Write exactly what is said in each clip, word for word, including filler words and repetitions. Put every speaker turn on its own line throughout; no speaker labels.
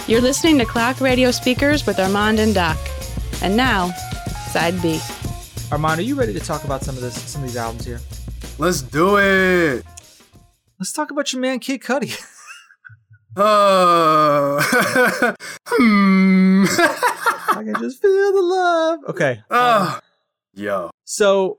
You're listening to Clock Radio Speakers with Armand and Doc. And now, Side B.
Armand, are you ready to talk about some of this, some of these albums here?
Let's do it.
Let's talk about your man Kid Cudi.
Uh, hmm.
I can just feel the love. Okay.
Uh,
um,
yo.
So,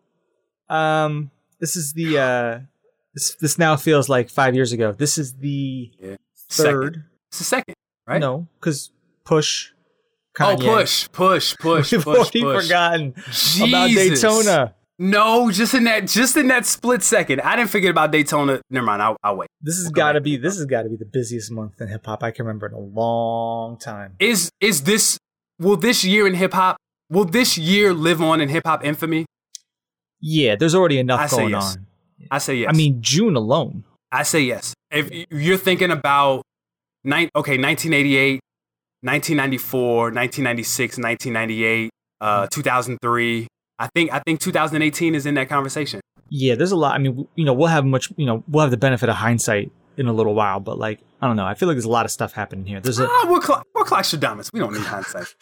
um, this is the uh, this this now feels like five years ago. This is the
Yeah.
third.
Second. It's the second, right?
No, because Push.
Oh,
Kanye.
push, push, push,
We've
push,
already
push.
forgotten
Jesus.
about Daytona.
No, just in that, just in that split second. I didn't forget about Daytona. Never mind. I'll, I'll wait.
This has
I'll
got to
back.
be this has got to be the busiest month in hip hop I can remember in a long time.
Is is this? Will this year in hip hop? Will this year live on in hip hop infamy?
Yeah, there's already enough
I say
going
yes.
on.
I say yes.
I mean, June alone.
I say yes. If you're thinking about, nine, okay, nineteen eighty-eight, nineteen ninety-four, nineteen ninety-six, nineteen ninety-eight, uh, two thousand three. I think I think two thousand eighteen is in that conversation.
Yeah, there's a lot. I mean, you know, we'll have much. You know, we'll have the benefit of hindsight in a little while, but like, I don't know. I feel like there's a lot of stuff happening here. There's a
Ah, we're clock, we're clock Stradamus. We don't need hindsight.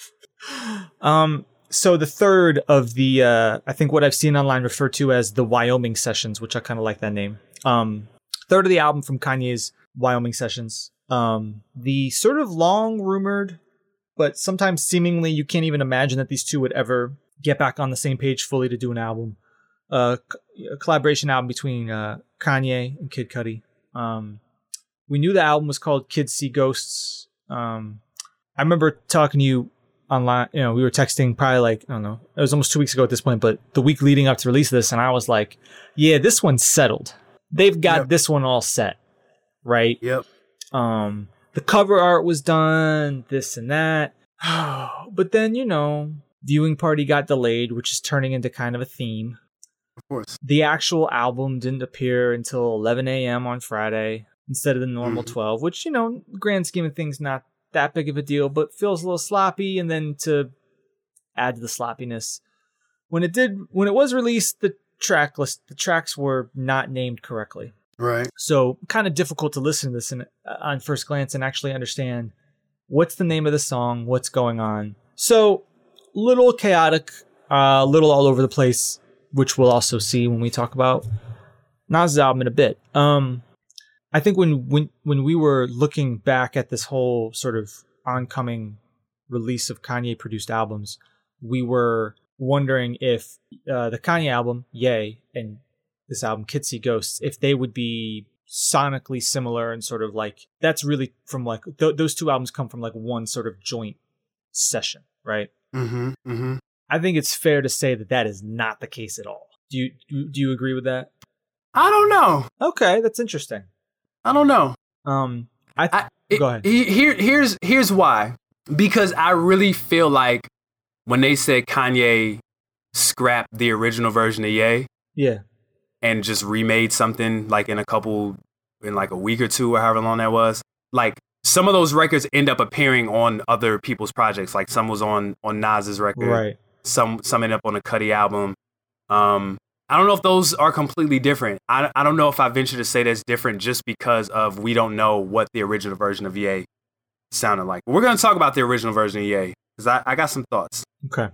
um. So the third of the, uh, I think what I've seen online referred to as the Wyoming Sessions, which I kind of like that name. Um, third of the album from Kanye's Wyoming Sessions. Um, the sort of long rumored, but sometimes seemingly you can't even imagine that these two would ever get back on the same page fully to do an album. Uh, a collaboration album between uh, Kanye and Kid Cudi. Um, we knew the album was called Kids See Ghosts. Um, I remember talking to you online, you know, we were texting probably like, I don't know, it was almost two weeks ago at this point, but the week leading up to release this, and I was like, yeah, this one's settled. They've got
Yep.
this one all set, right?
Yep.
Um, the cover art was done, this and that. But then, you know, viewing party got delayed, which is turning into kind of a theme.
Of course.
The actual album didn't appear until eleven a.m. on Friday instead of the normal
Mhm.
twelve, which, you know, grand scheme of things, not that big of a deal, but feels a little sloppy. And then to add to the sloppiness, when it did, when it was released, the track list, the tracks were not named correctly.
Right.
So kind of difficult to listen to this in, uh, on first glance and actually understand what's the name of the song, what's going on. So little chaotic, a uh, little all over the place, which we'll also see when we talk about Nas' album in a bit. Um, I think when, when, when we were looking back at this whole sort of oncoming release of Kanye produced albums, we were wondering if uh, the Kanye album, Ye, and this album, Kids See Ghosts, if they would be sonically similar and sort of like, that's really from like, th- those two albums come from like one sort of joint session, right?
Mm-hmm. Mm-hmm.
I think it's fair to say that that is not the case at all. Do you do you agree with that?
I don't know.
Okay, that's interesting.
I don't know.
Um, I, th-
I, it,
go ahead.
he- Here, here's here's why. Because I really feel like when they said Kanye scrapped the original version of Ye
Yeah,
and just remade something like in a couple, in like a week or two or however long that was, like some of those records end up appearing on other people's projects. Like some was on on Nas's record,
right.
some some ended up on a Cudi album. Um, I don't know if those are completely different. I, I don't know if I venture to say that's different just because of we don't know what the original version of Ye sounded like. We're going to talk about the original version of Ye because I, I got some thoughts.
Okay.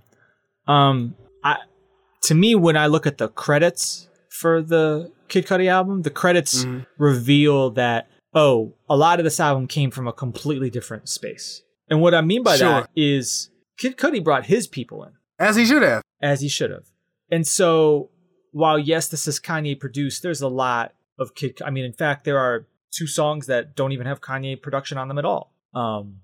Um, I to me, when I look at the credits for the Kid Cudi album, the credits
Mm-hmm.
reveal that, oh, a lot of this album came from a completely different space. And what I mean by
Sure.
that is Kid Cudi brought his people in,
As he should have.
as he should have. And so while, yes, this is Kanye produced, there's a lot of Kid. I mean, in fact, there are two songs that don't even have Kanye production on them at all. Um,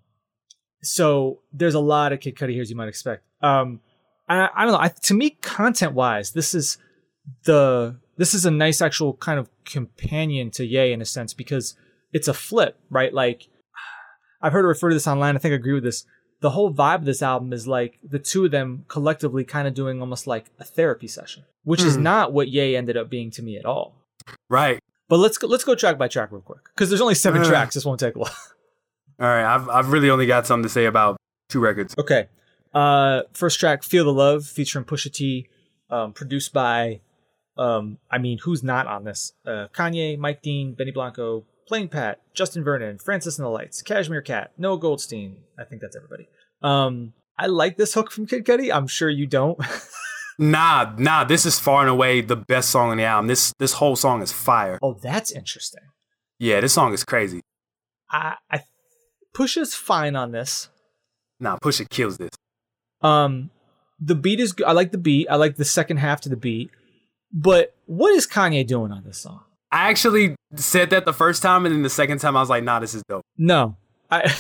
so there's a lot of Kid Cudi here, as you might expect. Um, I, I don't know. I, to me, content-wise, this is the this is a nice actual kind of companion to Ye in a sense because it's a flip, right? Like I've heard it referred to this online. I think I agree with this. The whole vibe of this album is like the two of them collectively kind of doing almost like a therapy session, which mm. is not what Ye ended up being to me at all.
Right.
But let's go, let's go track by track real quick because there's only seven uh, tracks. This won't take a while.
All right. I've I've really only got something to say about two records.
Okay. Uh, first track, Feel the Love, featuring Pusha T, um, produced by, um, I mean, who's not on this? Uh, Kanye, Mike Dean, Benny Blanco, Plain Pat, Justin Vernon, Francis and the Lights, Cashmere Cat, Noah Goldstein. I think that's everybody. Um, I like this hook from Kid Cudi. I'm sure you don't.
Nah, nah, this is far and away the best song on the album. This this whole song is fire.
Oh, that's interesting.
Yeah, this song is crazy.
I, I Pusha's fine on this.
Nah, Pusha kills this.
Um, the beat is good. I like the beat. I like the second half to the beat. But what is Kanye doing on this song?
I actually said that the first time, and then the second time I was like, nah, this is dope.
No. I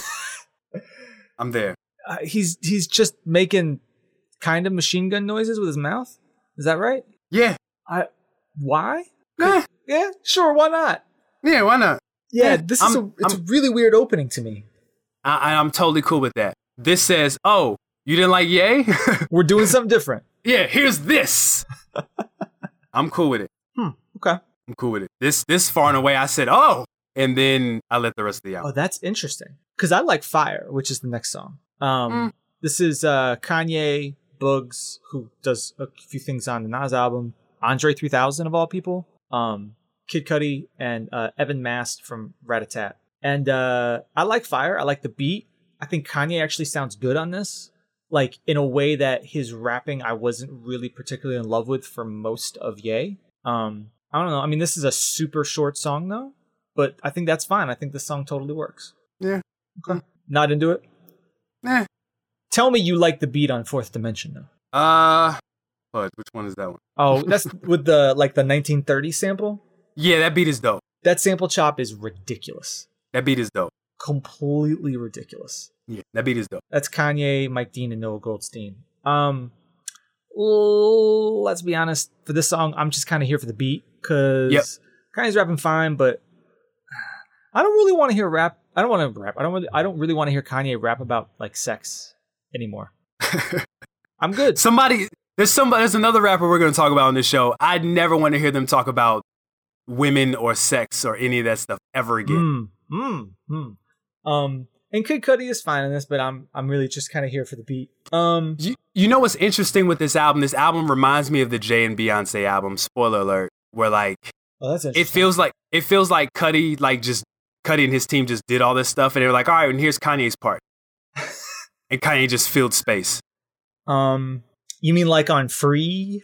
I'm there.
Uh, he's he's just making kind of machine gun noises with his mouth. Is that right?
Yeah.
I why?
Nah.
Yeah, sure, why not?
Yeah, why not?
Yeah,
Yeah,
this
I'm-
is a it's
I'm-
a really weird opening to me.
I, I'm totally cool with that. This says, oh, you didn't like Ye?
We're doing something different.
Yeah, here's this. I'm cool with it.
Hmm. Okay.
I'm cool with it. This this far and away, I said, oh, and then I let the rest of the
Oh,
album.
that's interesting. Because I like Fire, which is the next song. Um,
Mm.
This is uh, Kanye, Bugs, who does a few things on the Nas album, Andre three thousand of all people, um, Kid Cudi, and uh, Evan Mast from Rat-a-Tat. And uh, I like Fire. I like the beat. I think Kanye actually sounds good on this, like in a way that his rapping I wasn't really particularly in love with for most of Ye. Um, I don't know. I mean, this is a super short song though, but I think that's fine. I think the song totally works.
Yeah.
Okay. Not into it?
Eh.
Tell me you like the beat on Fourth Dimension though.
Uh, what? Which one is that one?
Oh, that's with the like the nineteen thirty sample.
Yeah, that beat is dope.
That sample chop is ridiculous.
That beat is dope.
Completely ridiculous.
Yeah, that beat is dope.
That's Kanye, Mike Dean, and Noah Goldstein. Um, l- let's be honest. For this song, I'm just kind of here for the beat because
Yep.
Kanye's rapping fine, but I don't really want to hear rap. I don't want to rap. I don't. Really, I don't really want to hear Kanye rap about like sex anymore. I'm good.
Somebody, there's somebody, there's another rapper we're going to talk about on this show. I'd never want to hear them talk about women or sex or any of that stuff ever again.
Mm, mm, mm. Um, and Kid Cudi is fine in this, but I'm I'm really just kind of here for the beat. Um,
You, you know what's interesting with this album? This album reminds me of the Jay and Beyonce album. Spoiler alert. Where like
oh, that's
it
interesting.
feels like it feels like Cudi like just Cudi and his team just did all this stuff, and they were like, all right, and here's Kanye's part, and Kanye just filled space.
Um, you mean like on Free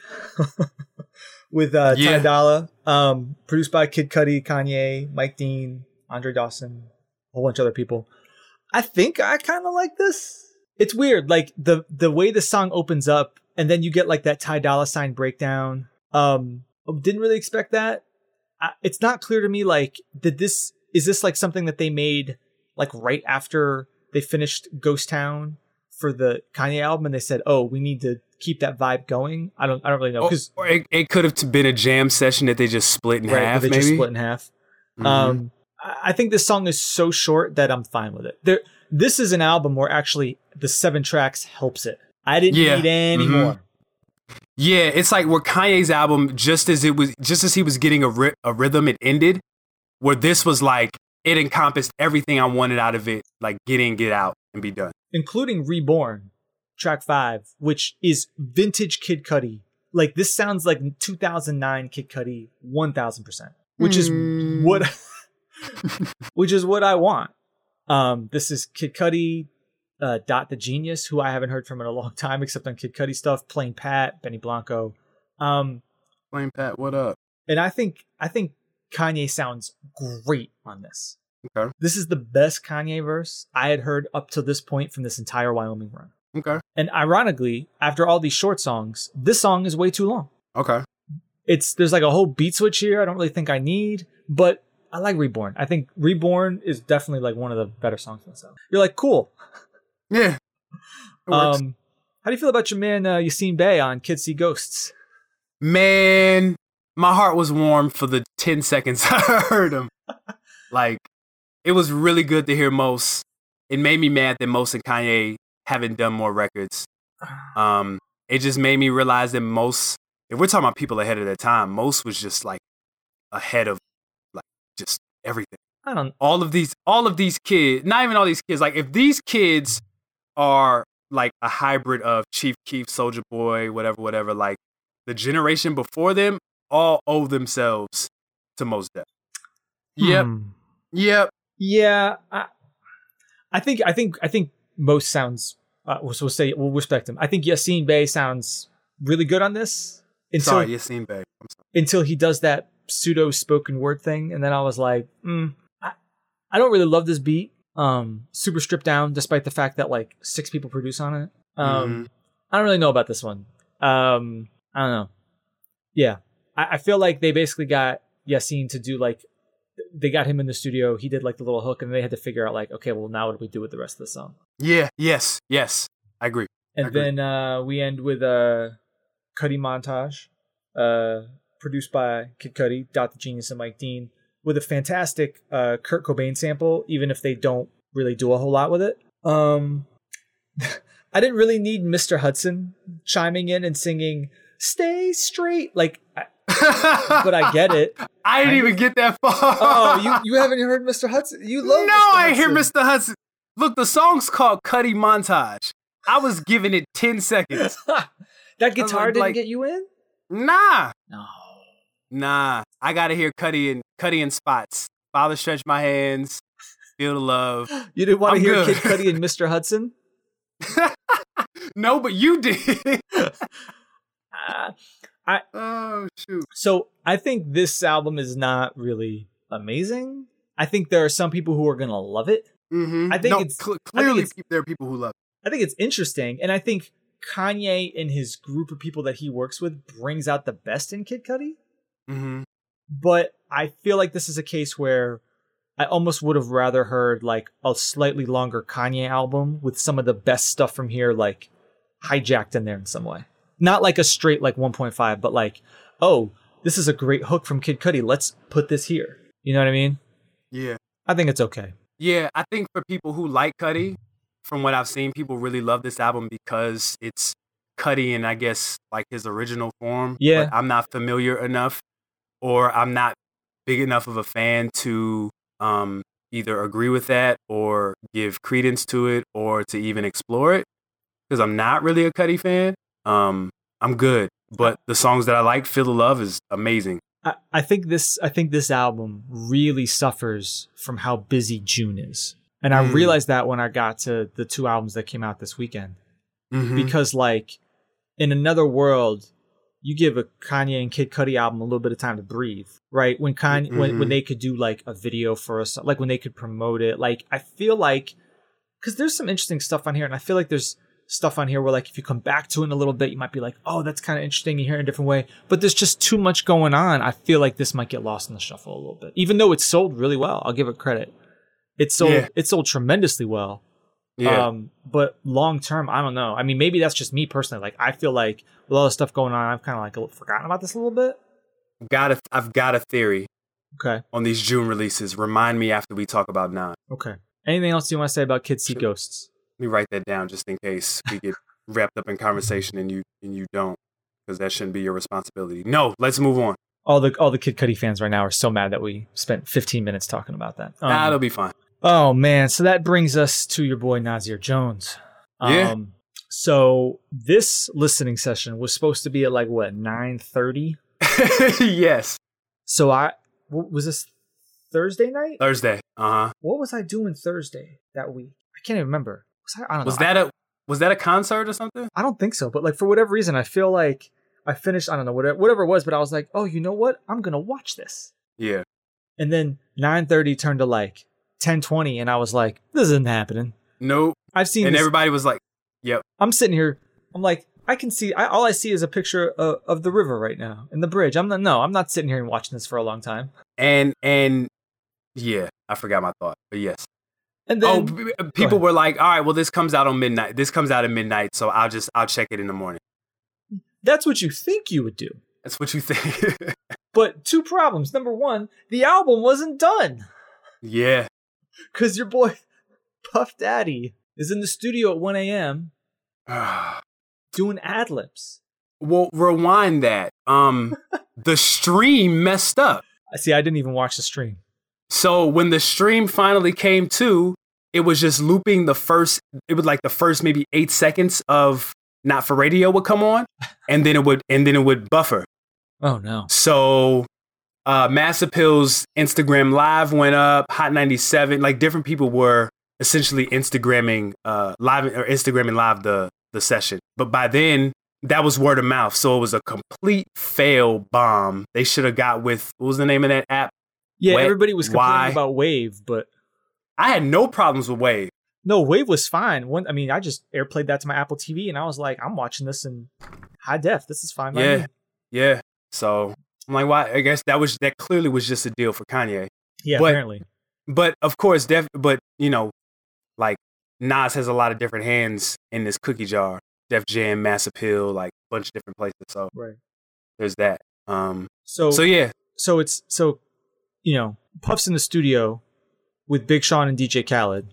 with uh, Ty
Yeah.
Dolla, um, produced by Kid Cudi, Kanye, Mike Dean, Andre Dawson, a whole bunch of other people. I think I kind of like this. It's weird, like the the way the song opens up, and then you get like that Ty Dolla Sign breakdown. Um, didn't really expect that. I, it's not clear to me. Like, did this is this like something that they made like right after they finished Ghost Town for the Kanye album, and they said, "Oh, we need to keep that vibe going." I don't, I don't really know
Or,
because
or it, it could have been a jam session that they just split in
right,
half.
they
Maybe
just split in half.
Mhm.
Um, I I think this song is so short that I'm fine with it. There, this is an album where actually the seven tracks helps it. I didn't
Yeah.
need any
Mhm.
more.
Yeah, it's like where Kanye's album, just as it was, just as he was getting a, ry- a rhythm, it ended. Where this was like, it encompassed everything I wanted out of it, like get in, get out, and be done.
Including Reborn, track five, which is vintage Kid Cudi. Like, this sounds like two thousand nine Kid Cudi, one thousand percent, which is
Mm.
what, which is what I want. Um, this is Kid Cudi, uh, Dot the Genius, who I haven't heard from in a long time, except on Kid Cudi stuff, Plain Pat, Benny Blanco. Um,
Plain Pat, what up?
and I think, I think Kanye sounds great on this.
Okay.
This is the best Kanye verse I had heard up to this point from this entire Wyoming run.
Okay.
And ironically, after all these short songs, this song is way too long.
Okay.
It's there's like a whole beat switch here I don't really think I need, but I like Reborn. I think Reborn is definitely like one of the better songs on this album. You're like, cool.
Yeah. It works.
Um, how do you feel about your man uh, Yassine Bey on Kids See Ghosts?
Man, my heart was warm for the ten seconds I heard him. Like, it was really good to hear Mos. It made me mad that Mos and Kanye haven't done more records. Um, it just made me realize that Mos, if we're talking about people ahead of their time, Mos was just like ahead of like just everything.
I don't.
All of these, all of these kids, not even all these kids, like if these kids are like a hybrid of Chief Keef, Soulja Boy, whatever, whatever, like the generation before them all owe themselves to Mos Def. Yep.
Hmm.
Yep.
Yeah, I, I think I think I think most sounds. Uh, we'll, we'll say we'll respect him. I think Yassine Bey sounds really good on this. Until,
sorry, Yassine Bey. I'm sorry.
Until he does that pseudo spoken word thing, and then I was like, mm, I, I don't really love this beat. Um, super stripped down, despite the fact that like six people produce on it. Um, mm-hmm. I don't really know about this one. Um, I don't know. Yeah, I, I feel like they basically got Yassine to do like. They got him in the studio. He did like the little hook, and they had to figure out like, okay, well now what do we do with the rest of the song?
Yeah. Yes. Yes. I agree.
And
I agree.
then uh, we end with a Cudi montage, uh, produced by Kid Cudi, Dot the Genius, and Mike Dean, with a fantastic uh, Kurt Cobain sample, even if they don't really do a whole lot with it. Um, I didn't really need Mister Hudson chiming in and singing "Stay Straight," like. I, but I get it.
I didn't I, even get that far.
Oh, you, you haven't heard Mister Hudson? You love
No,
Mister
I
Hudson.
hear Mister Hudson. Look, the song's called Cudi Montage. I was giving it ten seconds.
That guitar
like,
didn't
like,
get you in?
Nah.
No.
Nah. I gotta hear Cudi and Cudi in spots. Father Stretch My Hands. Feel the Love.
You didn't want
I'm
to hear
good.
Kid Cudi and Mister Hudson?
No, but you did.
uh, I,
oh shoot!
So I think this album is not really amazing. I think there are some people who are gonna love it.
Mm-hmm.
I think
no,
it's
cl-
I think
clearly
it's,
there are people who love it.
I think it's interesting, and I think Kanye and his group of people that he works with brings out the best in Kid Cudi.
Mm-hmm.
But I feel like this is a case where I almost would have rather heard like a slightly longer Kanye album with some of the best stuff from here, like hijacked in there in some way. Not like a straight like one point five, but like, oh, this is a great hook from Kid Cudi. Let's put this here. You know what I mean?
Yeah.
I think it's okay.
Yeah, I think for people who like Cudi, from what I've seen, people really love this album because it's Cudi in, I guess, like his original form.
Yeah.
But I'm not familiar enough, or I'm not big enough of a fan to um, either agree with that or give credence to it or to even explore it, because I'm not really a Cudi fan. Um, I'm good, but the songs that I like, Feel the Love, is amazing.
I, I think this I think this album really suffers from how busy June is. And I mm. realized that when I got to the two albums that came out this weekend. Mm-hmm. Because like in another world, you give a Kanye and Kid Cudi album a little bit of time to breathe, right? When Kanye mm-hmm. when, when they could do like a video for us, like when they could promote it. Like I feel like, because there's some interesting stuff on here, and I feel like there's stuff on here where like if you come back to it in a little bit, you might be like, oh, that's kind of interesting. You hear it in a different way, but there's just too much going on. I feel like this might get lost in the shuffle a little bit, even though it sold really well. I'll give it credit. It sold yeah. it sold tremendously well.
Yeah.
Um, but long term, I don't know. I mean, maybe that's just me personally. Like I feel like with all the stuff going on, I've kind of like forgotten about this a little bit.
Got a, I've got a theory.
Okay.
On these June releases, remind me after we talk about Nine.
Okay. Anything else you want to say about Kids See
Should,
Ghosts?
Let me write that down just in case we get wrapped up in conversation and you and you don't, because that shouldn't be your responsibility. No, let's move on.
All the all the Kid Cudi fans right now are so mad that we spent fifteen minutes talking about that. Um,
nah, it'll be fine.
Oh man, so that brings us to your boy Nasir Jones.
Yeah.
Um, so this listening session was supposed to be at like what nine thirty?
Yes.
So I what, was this Thursday night?
Thursday. Uh huh.
What was I doing Thursday that week? I can't even remember. Was, I, I don't
was
know.
that
I,
a was that a concert or something?
I don't think so, but like for whatever reason, I feel like I finished. I don't know whatever whatever it was, but I was like, oh, you know what? I'm gonna watch this.
Yeah.
And then nine thirty turned to like ten twenty, and I was like, this isn't happening.
Nope.
I've seen,
and
this.
Everybody was like, yep.
I'm sitting here. I'm like, I can see. I, all I see is a picture of, of the river right now and the bridge. I'm not. No, I'm not sitting here and watching this for a long time.
And and yeah, I forgot my thought, but yes.
And then
oh, people were like, all right, well, this comes out on midnight. This comes out at midnight, so I'll just I'll check it in the morning.
That's what you think you would do.
That's what you think.
But two problems. Number one, the album wasn't done.
Yeah.
Because your boy Puff Daddy is in the studio at one a.m. doing ad-libs.
Well, rewind that. Um, the stream messed up.
See, I didn't even watch the stream.
So when the stream finally came to, it was just looping the first, it was like the first maybe eight seconds of Not For Radio would come on, and then it would, and then it would buffer.
Oh no.
So uh, Mass Appeal's Instagram Live went up. Hot ninety-seven, like different people were essentially Instagramming uh, live or Instagramming live the the session. But by then, that was word of mouth, so it was a complete fail bomb. They should have got with what was the name of that app?
Yeah,
Wet,
everybody was complaining
why?
about Wave, but
I had no problems with Wave.
no, Wave was fine. One, I mean, I just AirPlayed that to my Apple T V, and I was like, I'm watching this in high def. This is fine. by
Yeah,
me.
yeah. So I'm like, why? I guess that was that clearly was just a deal for Kanye.
yeah.
But-
Apparently,
But of course, def- but you know, like Nas has a lot of different hands in this cookie jar. Def Jam, Mass Appeal, like a bunch of different places. So
right.
there's that. Um,
So,
so yeah,
so it's so, you know, Puff's in the studio with Big Sean and D J Khaled.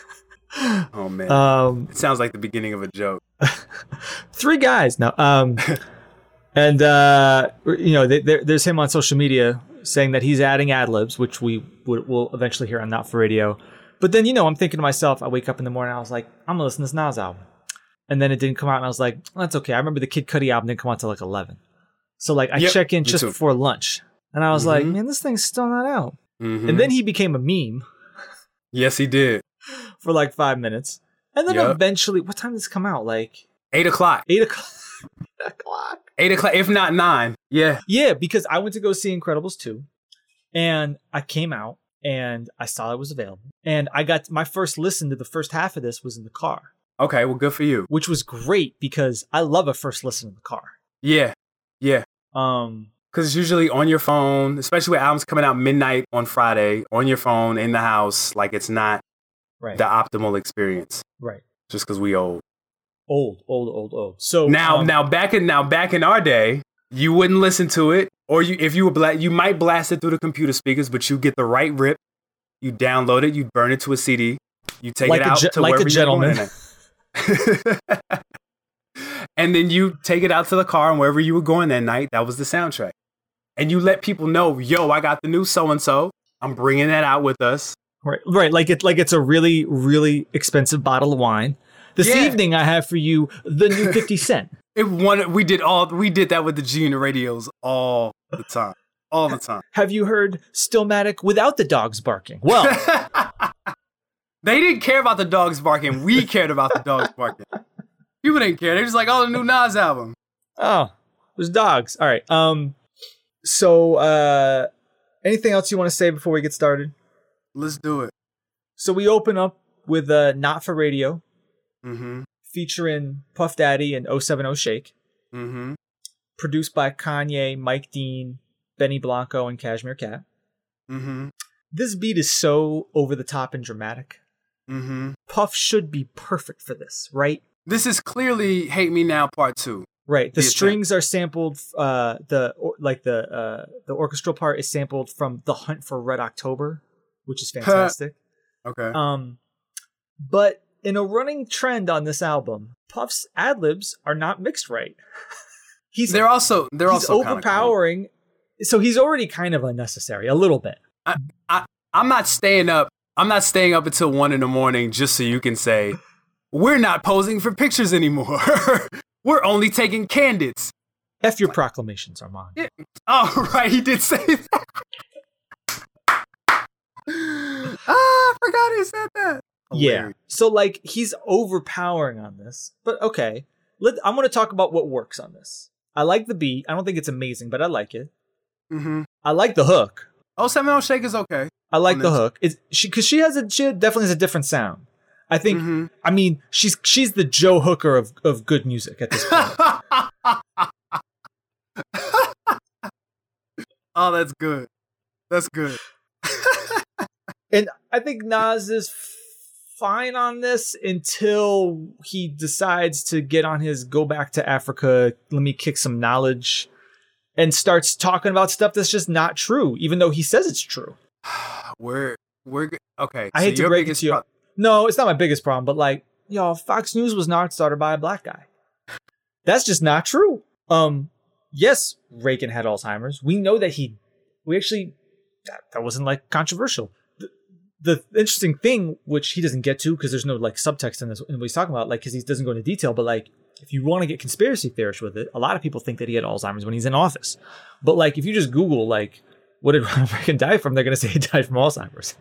oh man,
Um,
it sounds like the beginning of a joke.
three guys now. Um, and uh, you know, they, there- there's him on social media saying that he's adding ad libs, which we would will eventually hear on Not for Radio. But then, you know, I'm thinking to myself, I wake up in the morning, I was like, I'm gonna listen to this Nas album, and then it didn't come out, and I was like, well, that's okay. I remember the Kid Cudi album didn't come out till like eleven, so like I
Yep,
check in
me
just
too.
before lunch, and I was like,
Mhm.
man, this thing's still not out.
Mhm.
And then he became a meme
yes, he did.
for like five minutes, and then
Yep.
eventually, what time does this come out? Like
Eight o'clock.
eight o'clock. eight o'clock.
Eight o'clock, if not nine. Yeah.
Yeah, because I went to go see Incredibles two, and I came out and I saw it was available, and I got my first listen to the first half of this was in the car,
Okay. Well, good for you.
which was great because I love a first listen in the car.
Yeah. Yeah.
Um,
Because it's usually on your phone, especially with albums coming out midnight on Friday, on your phone in the house. Like it's not
right,
the optimal experience.
right,
Just because we old.
old, old, old, old. So
Now,
um,
now back in now back in our day, you wouldn't listen to it, or you if you were bla- you might blast it through the computer speakers, but you get the right rip, you download it, you burn it to a C D, you take
Like
it
a
out
ge-
to
like a
wherever you're going
gentleman.
that- and then you take it out to the car and wherever you were going that night, that was the soundtrack, and you let people know, yo, I got the new so and so, I'm bringing that out with us.
right, right, like it, like it's a really, really expensive bottle of wine. This
Yeah.
evening, I have for you the new fifty cent.
It one we did all we did that with the G Unit radios all the time, all the time.
Have you heard Stillmatic without the dogs barking? Well,
They didn't care about the dogs barking. We cared about the dogs barking. People didn't care. They're just like, oh, the new Nas album.
oh, there's dogs. All right. Um. So, uh, anything else you want to say before we get started?
Let's do it.
So we open up with uh, Not for Radio,
Mm-hmm.
featuring Puff Daddy and oh seven oh Shake,
Mm-hmm.
produced by Kanye, Mike Dean, Benny Blanco, and Cashmere Cat.
Mm-hmm.
This beat is so over the top and dramatic.
Mm-hmm.
Puff should be perfect for this, right?
This is clearly Hate Me Now Part Two.
Right. The
The
strings are sampled. Uh, the or, like the uh, the orchestral part is sampled from The Hunt for Red October, which is fantastic.
Okay.
um, but in a running trend on this album, Puff's ad libs are not mixed right. he's
they're also they're
he's
also kinda
overpowering. So he's already kind of unnecessary a little bit.
cool. I, I I'm not staying up. I'm not staying up until one in the morning just so you can say we're not posing for pictures anymore. We're only taking candidates.
F your proclamations, Armand.
Yeah. Oh, right. He did say that. Ah, I forgot he said that.
Yeah.
Hilarious.
So like he's overpowering on this, but okay. Let, I'm going to talk about what works on this. I like the beat. I don't think it's amazing, but I like it.
Mm-hmm.
I like the hook.
Oh, seven oh Shake is okay.
I like
On
the
this.
hook. It's she because she has a she definitely has a different sound. I think.
Mhm.
I mean, she's she's the Joe Hooker of of good music at this point.
Oh, that's good. That's good.
And I think Nas is fine on this until he decides to get on his go back to Africa, let me kick some knowledge, and starts talking about stuff that's just not true, even though he says it's true.
We're we're g- okay.
I
so
hate to
your
break it
biggest
to you.
pro-
No, it's not my biggest problem, but like, y'all, Fox News was not started by a black guy. That's just not true. Um, yes, Reagan had Alzheimer's. We know that he, we actually, that, that wasn't like controversial. The, the interesting thing, which he doesn't get to because there's no like subtext in this, in what he's talking about, like, because he doesn't go into detail, but like, if you want to get conspiracy theorists with it, a lot of people think that he had Alzheimer's when he's in office. But like, if you just Google like what did Ronald Reagan die from? They're going to say he died from Alzheimer's.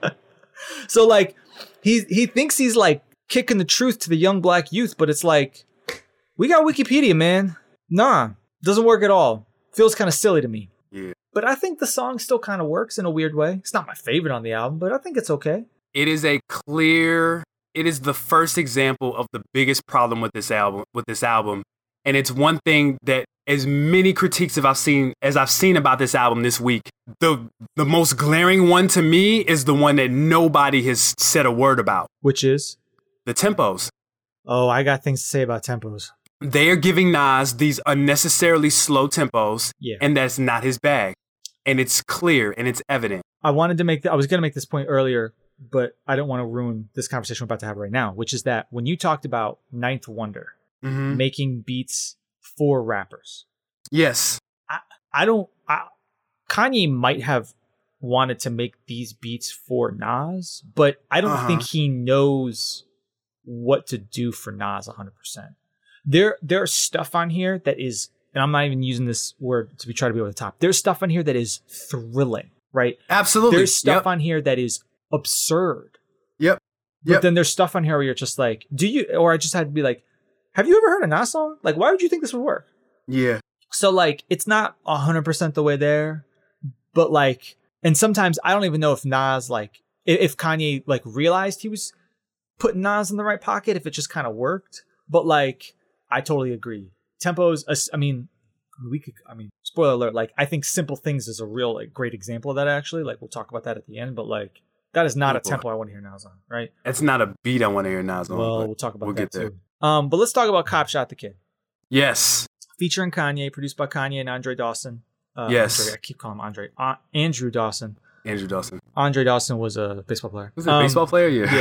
So like he he thinks he's like kicking the truth to the young black youth, but it's like, we got Wikipedia, man. Nah, doesn't work at all. Feels kind of silly to me.
Yeah.
But I think the song still kind of works in a weird way. It's not my favorite on the album, but I think it's okay.
It is a clear, it is the first example of the biggest problem with this album, with this album. And it's one thing that as many critiques as I've seen as I've seen about this album this week, the the most glaring one to me is the one that nobody has said a word about.
Which is?
The tempos.
Oh, I got things to say about tempos.
They are giving Nas these unnecessarily slow tempos,
yeah.
and that's not his bag. And it's clear and it's evident.
I wanted to make, th- I was going to make this point earlier, but I don't want to ruin this conversation we're about to have right now, which is that when you talked about Ninth Wonder mm-hmm. making beats for rappers.
Yes.
I, I don't, I, Kanye might have wanted to make these beats for Nas, but I don't uh-huh. think he knows what to do for Nas one hundred percent. There, there's stuff on here that is, and I'm not even using this word to be trying to be over the top. There's stuff on here that is thrilling, right?
Absolutely.
There's stuff
yep.
on here that is absurd.
Yep.
But
yep.
then there's stuff on here where you're just like, do you, or I just had to be like, have you ever heard a Nas song? Like, why would you think this would work?
Yeah.
So like, it's not one hundred percent the way there, but like, and sometimes I don't even know if Nas, like, if Kanye like realized he was putting Nas in the right pocket, if it just kind of worked. But like, I totally agree. Tempos, I mean, we could, I mean, spoiler alert, like, I think Simple Things is a real like, great example of that, actually. Like, we'll talk about that at the end, but like, that is not a tempo I want to hear Nas on, right?
It's not a beat I want to hear Nas on.
Well, we'll talk about
we'll
that
get there.
too. Um, but let's talk about Cop Shot the Kid.
Yes.
Featuring Kanye, produced by Kanye and Andre Dawson. Uh,
yes.
Andre, I keep calling him Andre. Uh, Andrew Dawson.
Andrew Dawson.
Andre Dawson was a baseball player.
Was he a um, baseball player? Yeah.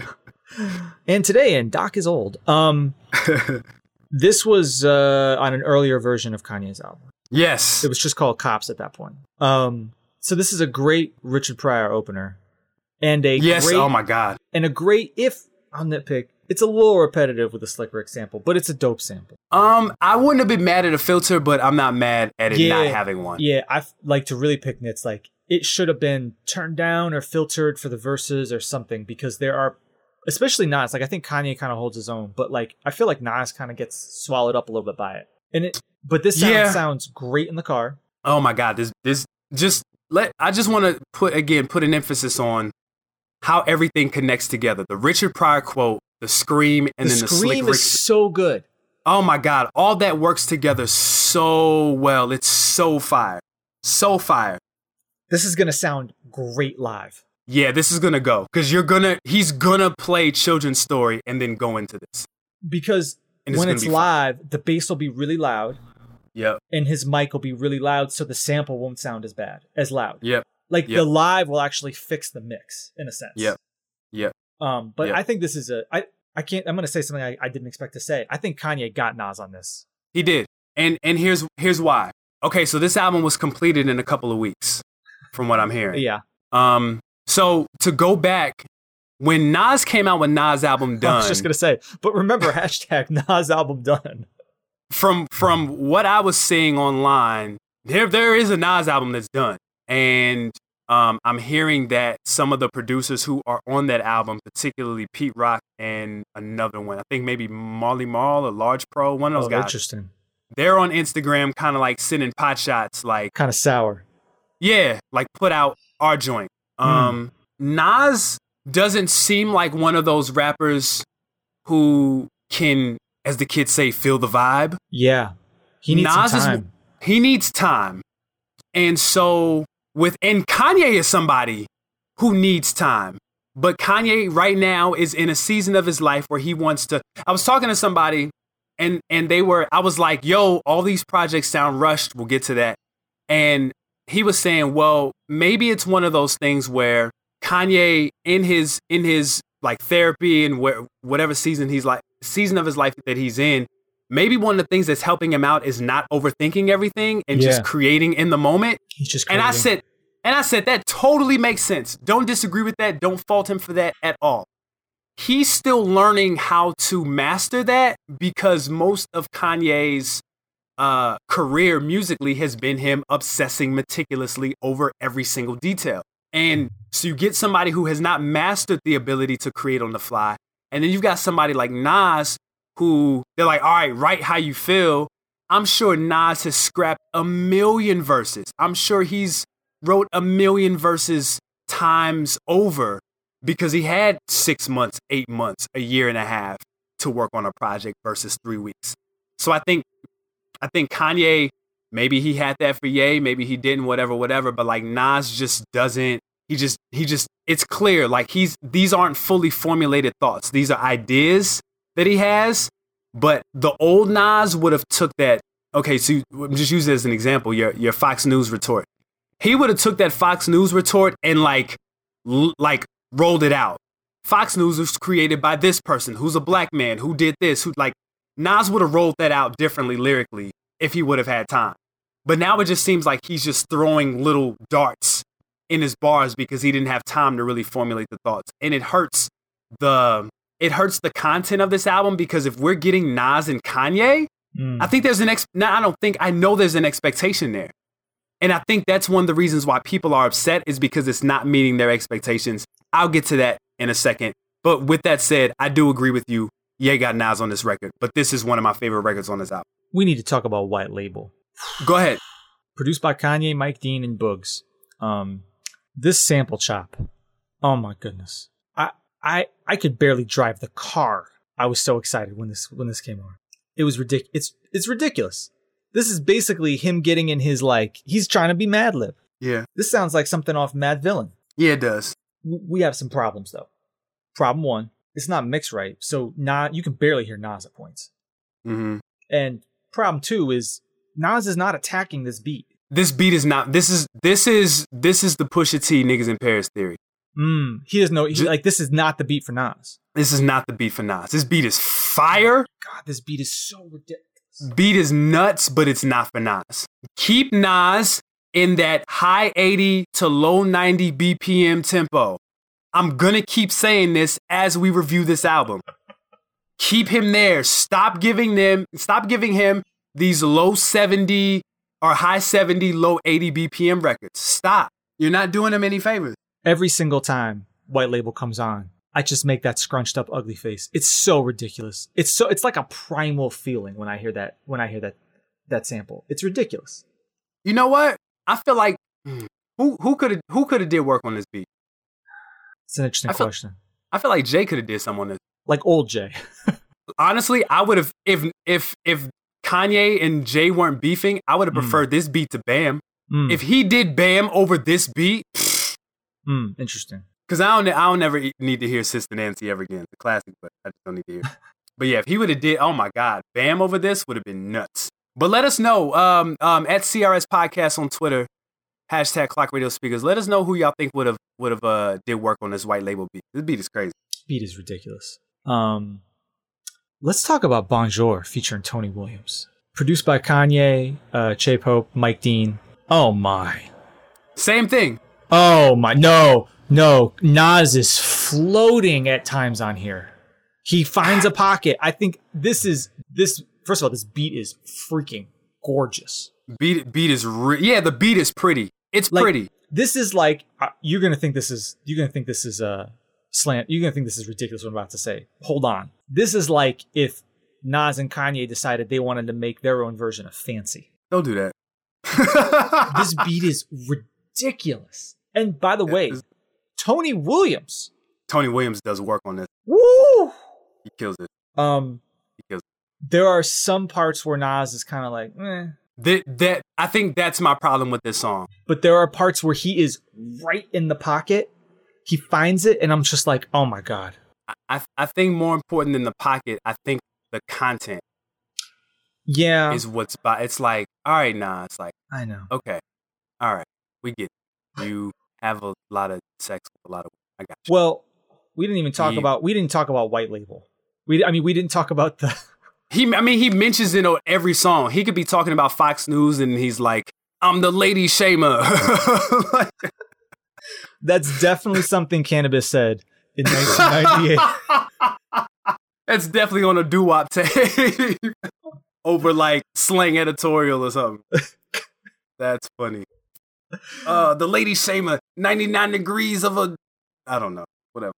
Yeah. And today, and Doc is old. Um, this was uh, on an earlier version of Kanye's album.
Yes.
It was just called Cops at that point. Um, so this is a great Richard Pryor opener. And a
yes,
great,
oh my God.
And a great, if I'll nitpick, it's a little repetitive with the Slick Rick sample, but it's a dope sample.
Um, I wouldn't have been mad at a filter, but I'm not mad at it
yeah,
not having one.
Yeah, I like to really pick nits. Like, it should have been turned down or filtered for the verses or something, because there are, especially Nas, like I think Kanye kind of holds his own, but like I feel like Nas kind of gets swallowed up a little bit by it. And it, but this sound
yeah.
sounds great in the car.
Oh my God, this this just let I just want to put again put an emphasis on how everything connects together. The Richard Pryor quote, the scream, and
the
then the
scream
Slick Rick.
is so good.
Oh my God, all that works together so well. It's so fire, so fire.
This is gonna sound great live.
Yeah, this is gonna go because you're gonna he's gonna play Children's Story and then go into this
because
it's
when it's live,
fun.
the bass will be really loud.
Yep.
And his mic will be really loud, so the sample won't sound as bad, as loud.
Yep.
Like
yep.
the live will actually fix the mix in a sense.
Yep. Yep.
Um, but
yep.
I think this is a I I can't I'm gonna say something I, I didn't expect to say. I think Kanye got Nas on this.
He did, and and here's here's why. Okay, so this album was completed in a couple of weeks, from what I'm hearing.
Yeah.
Um. So to go back, when Nas came out with Nas album Done,
I was just gonna say, but remember hashtag Nas album Done.
From from what I was seeing online, there there is a Nas album that's done, and um, I'm hearing that some of the producers who are on that album, particularly Pete Rock and another one, I think maybe Marley Marl or Large Pro, one of those
oh,
guys.
Interesting.
They're on Instagram, kind of like sending pot shots, like
kind of sour.
Yeah, like put out our joint. Um, mm. Nas doesn't seem like one of those rappers who can, as the kids say, feel the vibe.
Yeah, he needs
Nas
some time.
Is, he needs time, and so with and Kanye is somebody who needs time. But Kanye right now is in a season of his life where he wants to. I was talking to somebody, and and they were. I was like, "Yo, all these projects sound rushed." We'll get to that, and he was saying, well, maybe it's one of those things where Kanye in his in his like therapy and where whatever season he's like season of his life that he's in, maybe one of the things that's helping him out is not overthinking everything and
yeah.
just creating in the moment.
He's just
creating. And I said and I said that totally makes sense. Don't disagree with that. Don't fault him for that at all. He's still learning how to master that because most of Kanye's uh, career musically has been him obsessing meticulously over every single detail. And so you get somebody who has not mastered the ability to create on the fly. And then you've got somebody like Nas who they're like, all right, write how you feel. I'm sure Nas has scrapped a million verses. I'm sure he's wrote a million verses times over because he had six months, eight months, a year and a half to work on a project versus three weeks. So I think, I think Kanye, maybe he had that for Ye, maybe he didn't, whatever, whatever. But like Nas just doesn't, he just, he just, it's clear. Like he's, these aren't fully formulated thoughts. These are ideas that he has, but the old Nas would have took that. Okay, so you, just use it as an example, your, your Fox News retort. He would have took that Fox News retort and like, l- like rolled it out. Fox News was created by this person who's a black man who did this, who like Nas would have rolled that out differently lyrically if he would have had time. But now it just seems like he's just throwing little darts in his bars because he didn't have time to really formulate the thoughts. And it hurts the it hurts the content of this album because if we're getting Nas and Kanye, mm. I think there's an ex no, I don't think I know there's an expectation there. And I think that's one of the reasons why people are upset is because it's not meeting their expectations. I'll get to that in a second. But with that said, I do agree with you. Ye got Nas on this record, but this is one of my favorite records on this album.
We need to talk about White Label.
Go ahead.
Produced by Kanye, Mike Dean, and Boogs. Um, this sample chop. Oh my goodness. I I I could barely drive the car. I was so excited when this when this came on. It was ridiculous. It's it's ridiculous. This is basically him getting in his, like, he's trying to be Madlib.
Yeah.
This sounds like something off Mad Villain.
Yeah, it does.
We have some problems, though. Problem one, it's not mixed right. So Nas, you can barely hear Nas at points.
Mm-hmm.
And problem two is Nas is not attacking this beat.
This beat is not, this is, this is, this is the Pusha T niggas in Paris theory.
Mm, he doesn't know, he, like, this is not the beat for Nas.
This is not the beat for Nas. This beat is fire.
God, this beat is so ridiculous.
Beat is nuts, but it's not for Nas. Keep Nas in that high eighty to low ninety B P M tempo. I'm gonna keep saying this as we review this album. Keep him there. Stop giving them, stop giving him these low seventy or high seventy, low eighty B P M records. Stop. You're not doing him any favors.
Every single time White Label comes on, I just make that scrunched up ugly face. It's so ridiculous. It's so it's like a primal feeling when I hear that when I hear that that sample. It's ridiculous.
You know what? I feel like who who could have who could have did work on this beat?
It's an interesting
I feel,
question.
I feel like Jay could have did something on this.
Like old Jay.
Honestly, I would have if if if Kanye and Jay weren't beefing, I would have preferred mm. this beat to Bam. Mm. If he did Bam over this beat,
mm, interesting.
Because I don't, I don't ever need to hear Sister Nancy ever again. The classic, but I just don't need to hear it. But yeah, if he would have did, oh my God, Bam over this would have been nuts. But let us know um, um, at C R S Podcast on Twitter, hashtag Clock Radio Speakers. Let us know who y'all think would have would have uh, did work on this White Label beat. This beat is crazy.
Beat is ridiculous. Um, let's talk about Bonjour featuring Tony Williams. Produced by Kanye, uh, Che Pope, Mike Dean. Oh my.
Same thing.
Oh my, no. No, Nas is floating at times on here. He finds a pocket. I think this is this. First of all, this beat is freaking gorgeous.
Beat beat is re- yeah. The beat is pretty. It's
like,
pretty.
This is like uh, you're gonna think this is you're gonna think this is a uh, slant. You're gonna think this is ridiculous. What I'm about to say. Hold on. This is like if Nas and Kanye decided they wanted to make their own version of Fancy.
Don't do that.
This beat is ridiculous. And by the way. Tony Williams.
Tony Williams does work on this.
Woo!
He kills it.
Um,
he kills it.
There are some parts where Nas is kind of like, eh.
That, that, I think that's my problem with this song.
But there are parts where he is right in the pocket. He finds it, and I'm just like, oh my God.
I, I think more important than the pocket, I think the content.
Yeah.
Is what's by. It's like, all right, nah. It's like,
I know.
Okay. All right. We get it. You have a lot of sex with a lot of I got you.
Well, we didn't even talk
yeah.
about we didn't talk about White Label. We I mean we didn't talk about the
He I mean he mentions it on every song. He could be talking about Fox News and he's like, I'm the lady shamer. Like,
that's definitely something Cannabis said in nineteen ninety-eight.
That's definitely on a doo-wop tape. over like slang editorial or something. That's funny. Uh, the lady shamer, ninety-nine degrees of a, I don't know, whatever.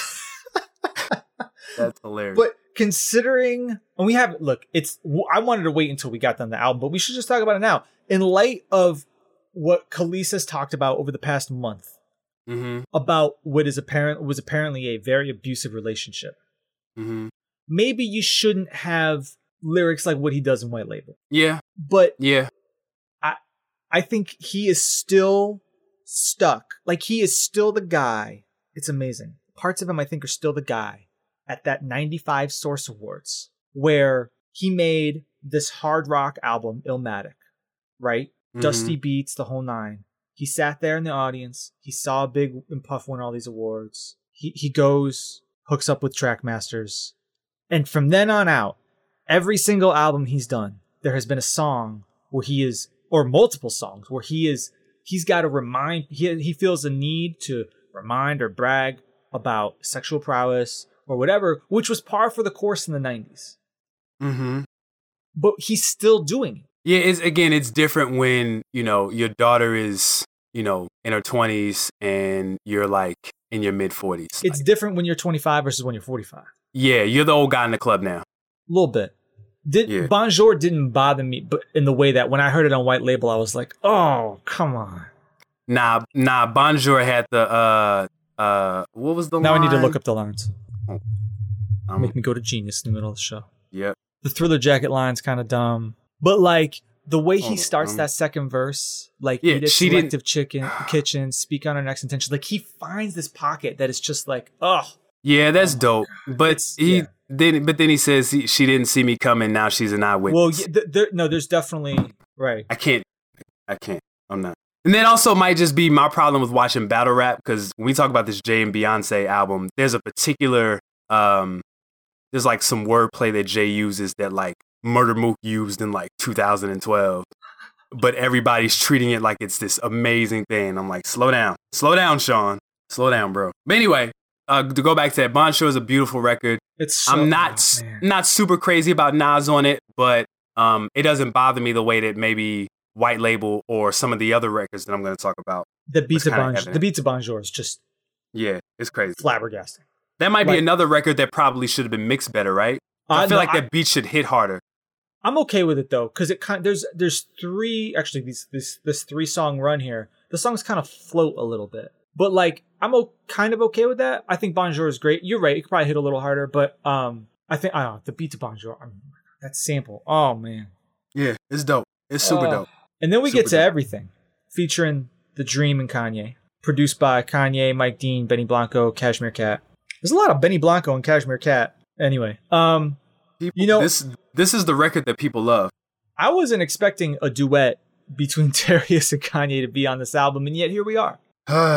That's hilarious.
But considering, and we have, look, it's, I wanted to wait until we got done the album, but we should just talk about it now. In light of what Khalees has talked about over the past month, mm-hmm. about what is apparent was apparently a very abusive relationship, mm-hmm. maybe you shouldn't have lyrics like what he does in White Label.
Yeah.
But
yeah,
I, I think he is still stuck. Like, he is still the guy. It's amazing. Parts of him, I think, are still the guy at that ninety-five Source Awards where he made this hard rock album, Illmatic, right? Mm-hmm. Dusty beats, the whole nine. He sat there in the audience. He saw Big and Puff win all these awards. He he goes, hooks up with Trackmasters. And from then on out, every single album he's done, there has been a song where he is, or multiple songs, where he is, he's got to remind, he, he feels the need to remind or brag about sexual prowess or whatever, which was par for the course in the nineties.
Mm-hmm.
But he's still doing it.
Yeah, it's, again, it's different when, you know, your daughter is, you know, in her twenties and you're like in your mid forties.
It's
like,
different when you're twenty-five versus when you're forty-five.
Yeah, you're the old guy in the club now.
A little bit. Did,
yeah.
Bonjour didn't bother me, but in the way that when I heard it on White Label, I was like, oh, come on.
Nah, nah, Bonjour had the, uh, uh, what was the
now
line?
Now I need to look up the lines.
Oh. Um,
Make me go to Genius in the middle of the show.
Yep.
The Thriller Jacket line's kind of dumb. But, like, the way he
oh,
starts
um,
that second verse, like,
yeah,
eat a
she
selective
didn't...
chicken, kitchen, speak on her next intention. Like, he finds this pocket that is just like, oh.
Yeah, that's
oh
dope.
God.
But
it's,
he
yeah.
then, but then he says he, she didn't see me coming. Now she's an eyewitness.
Well, yeah, th- there, no, there's definitely, right.
I can't, I can't, I'm not. And that also might just be my problem with watching battle rap, because when we talk about this Jay and Beyonce album, there's a particular, um, there's like some wordplay that Jay uses that like Murder Mook used in like two thousand twelve, but everybody's treating it like it's this amazing thing. I'm like, slow down, slow down, Sean, slow down, bro. But anyway, uh, to go back to that, Bonjour is a beautiful record.
It's so,
I'm not
oh,
not super crazy about Nas on it, but um, it doesn't bother me the way that maybe White Label or some of the other records that I'm going to talk about.
The beats of Bonjour, the beats of Bonjour is just
yeah, it's crazy,
flabbergasting.
That might
like,
be another record that probably should have been mixed better, right? Uh, I feel no, like that I, beat should hit harder.
I'm okay with it though, because it kind there's there's three actually these this this three song run here. The songs kind of float a little bit, but like I'm o- kind of okay with that. I think Bonjour is great. You're right; it could probably hit a little harder, but um, I think I don't know, the beats of Bonjour. I mean, that sample, oh man,
yeah, it's dope. It's super uh, dope.
And then we
super
get to
dope.
Everything, featuring The Dream and Kanye, produced by Kanye, Mike Dean, Benny Blanco, Cashmere Cat. There's a lot of Benny Blanco and Cashmere Cat. Anyway, um,
people,
you know,
this this is the record that people love.
I wasn't expecting a duet between Darius and Kanye to be on this album, and yet here we are.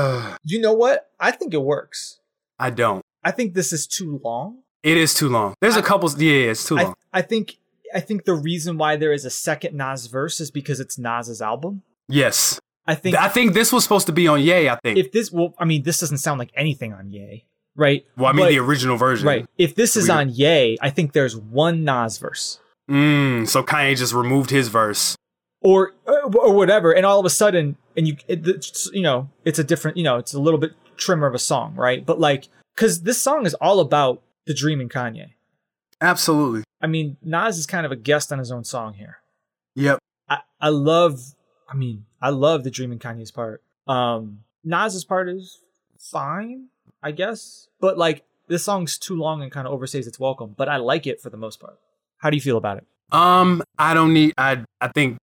You know what? I think it works.
I don't.
I think this is too long.
It is too long. There's
I,
a couple. Yeah, it's too long.
I, I think. I think the reason why there is a second Nas verse is because it's Nas's album.
Yes.
I think.
I think this was supposed to be on Ye. I think
if this. Well, I mean, this doesn't sound like anything on Ye. Right.
Well, I mean
but,
the original version.
Right. If this is on Ye, I think there's one Nas verse.
Mm, so Kanye just removed his verse,
or or whatever, and all of a sudden, and you, it, you know, it's a different, you know, it's a little bit trimmer of a song, right? But like, because this song is all about The Dream and Kanye.
Absolutely.
I mean, Nas is kind of a guest on his own song here.
Yep.
I I love. I mean, I love The Dream and Kanye's part. Um, Nas's part is fine, I guess, but like this song's too long and kind of overstays its welcome. But I like it for the most part. How do you feel about it?
Um, I don't need. I I think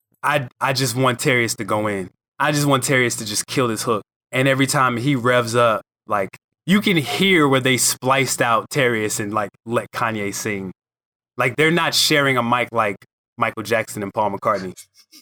I I just want Terrius to go in. I just want Terrius to just kill this hook. And every time he revs up, like you can hear where they spliced out Terrius and like let Kanye sing. Like they're not sharing a mic like Michael Jackson and Paul McCartney.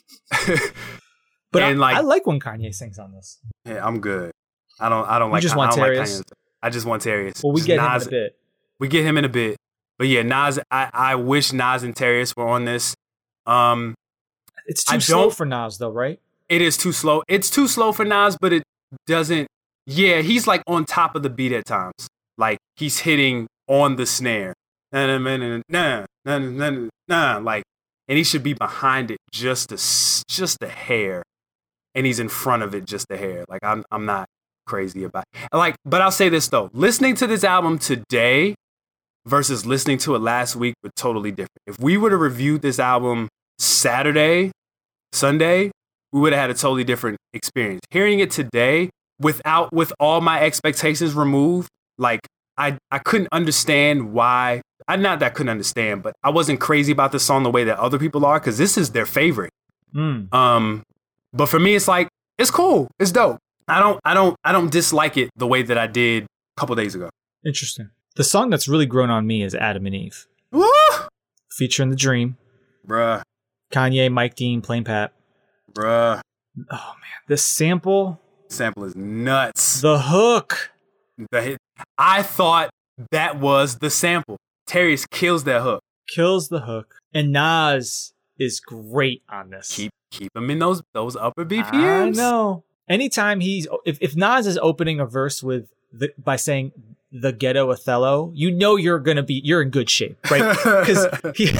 But
and
I,
like,
I like when Kanye sings on this.
Yeah, I'm good. I don't. I don't like.
You just
I,
want
I don't
Terrius.
like Kanye. I just want Terrius.
Well, we
just
get
Nas,
him in a bit.
We get him in a bit. But yeah, Nas. I, I wish Nas and Terrius were on this. Um,
it's too
I
slow for Nas, though, right?
It is too slow. It's too slow for Nas, but it doesn't. Yeah, he's like on top of the beat at times. Like he's hitting on the snare. Nah, nah, nah, nah, nah, nah, nah. Like and he should be behind it just a just a hair, and he's in front of it just a hair. Like I'm I'm not crazy about it. Like, but I'll say this though: listening to this album today versus listening to it last week were totally different. If we would have reviewed this album Saturday, Sunday, we would have had a totally different experience. Hearing it today without with all my expectations removed, like I I couldn't understand why. I not that I couldn't understand, but I wasn't crazy about this song the way that other people are because this is their favorite.
Mm.
Um, but for me, it's like it's cool, it's dope. I don't I don't I don't dislike it the way that I did a couple days ago.
Interesting. The song that's really grown on me is Adam and Eve,
Woo!
featuring The Dream,
Bruh,
Kanye, Mike Dean, Plain Pat.
bruh.
Oh man, this sample,
Sample is nuts.
the hook.
The hit. I thought that was the sample. Terry kills that hook.
Kills the hook. And Nas is great on this.
Keep keep him in those those upper B P
I
Ms.
know. Anytime he's if, if Nas is opening a verse with the, by saying the ghetto Othello, you know you're gonna be you're in good shape, right? Because he,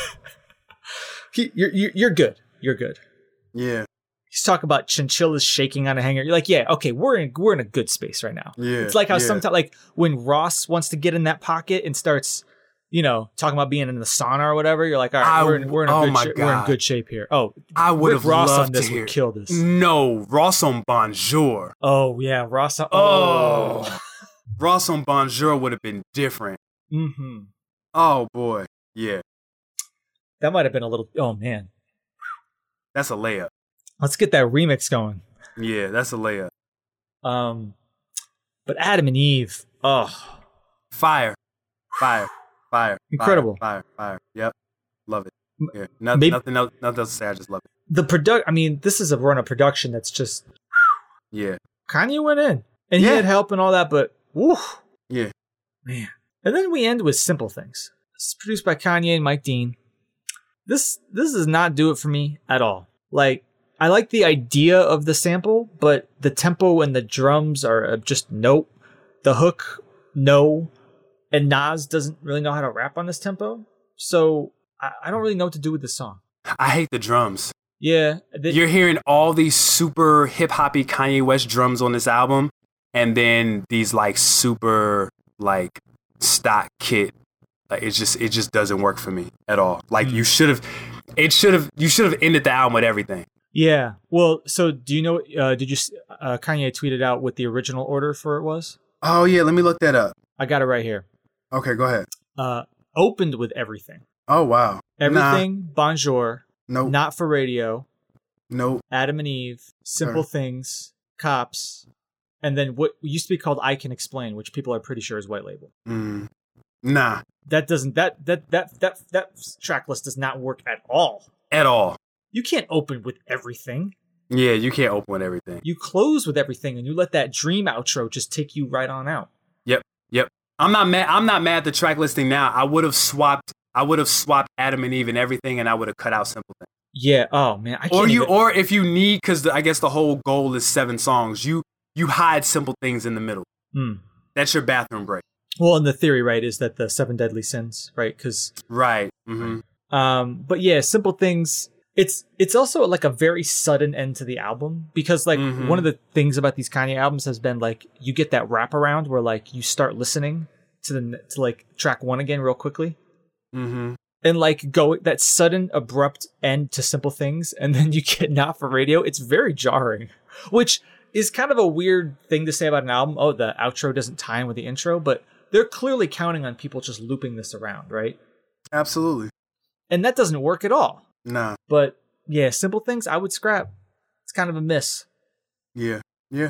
he you're, you're you're good. You're good.
Yeah.
He's talking about chinchillas shaking on a hanger. You're like, yeah, okay, we're in we're in a good space right now.
Yeah.
It's like how
yeah.
sometimes like when Ross wants to get in that pocket and starts, you know, talking about being in the sauna or whatever. You're like, all right,
I-
we're in we're in a
oh
good
my
sh- we're in
God.
good shape here. Oh,
I would
Rick
have
Ross on
loved
this
to hear.
would kill this.
No, Ross on Bonjour.
Oh yeah, Ross. On,
Oh.
oh.
Ross on Bonjour would have been different.
Mm-hmm.
Oh boy. Yeah.
That might have been a little. Oh man,
That's a layup.
let's get that remix going.
Yeah, that's a layup.
Um, but Adam and Eve. Oh,
Fire. Fire. Fire.
Incredible.
Fire. Fire. Fire. Yep. Love it. Yeah. Nothing,
Maybe-
nothing else nothing else to say. I just love it.
the product. I mean, this is a run of production that's just
Yeah.
Kanye went in and he
Yeah.
had help and all that, but woo,
Yeah.
man. And then we end with Simple Things. This is produced by Kanye and Mike Dean. This this does not do it for me at all. Like, I like the idea of the sample, but the tempo and the drums are uh, just nope. The hook, no. And Nas doesn't really know how to rap on this tempo. So I, I don't really know what to do with this song.
I hate the drums.
Yeah. the-
You're hearing all these super hip hoppy Kanye West drums on this album, and then these like super like stock kit. Like it just it just doesn't work for me at all. Like you should have, it should have you should have ended the album with everything.
yeah. Well, so do you know, uh, did you, s- uh, Kanye tweeted out what the original order for it was?
Oh yeah, let me look that up.
I got it right here.
Okay, go ahead.
Uh, opened with Everything.
Oh wow,
Everything, Bonjour,
no,
Not for Radio,
no,
Adam and Eve, Simple
Uh.
Things, Cops, and then what used to be called I Can Explain, which people are pretty sure is White Label.
mm, nah,
That doesn't that that that that that track list does not work at all.
at all.
You can't open with Everything.
Yeah, you can't open with everything.
You close with Everything, and you let that dream outro just take you right on out.
Yep, yep. I'm not mad. I'm not mad at the track listing now. I would have swapped. I would have swapped Adam and Eve and everything, and I would have cut out Simple Things.
Yeah. Oh man. I can't
Or you,
even-
or if you need, because I guess the whole goal is seven songs. You you hide Simple Things in the middle.
Hmm.
That's your bathroom break.
Well, and the theory, right, is that the seven deadly sins, right? Because
Right. Mm-hmm.
Um, but yeah, Simple Things. It's it's also like a very sudden end to the album because like
Mhm.
one of the things about these Kanye albums has been like you get that wraparound where like you start listening to the to like track one again real quickly
Mm-hmm.
and like go that sudden abrupt end to Simple Things and then you get Not for Radio. It's very jarring, which is kind of a weird thing to say about an album. Oh, the outro doesn't tie in with the intro, but they're clearly counting on people just looping this around, right?
Absolutely.
And that doesn't work at all.
Nah.
But yeah, Simple Things I would scrap. It's kind of a miss.
Yeah. Yeah.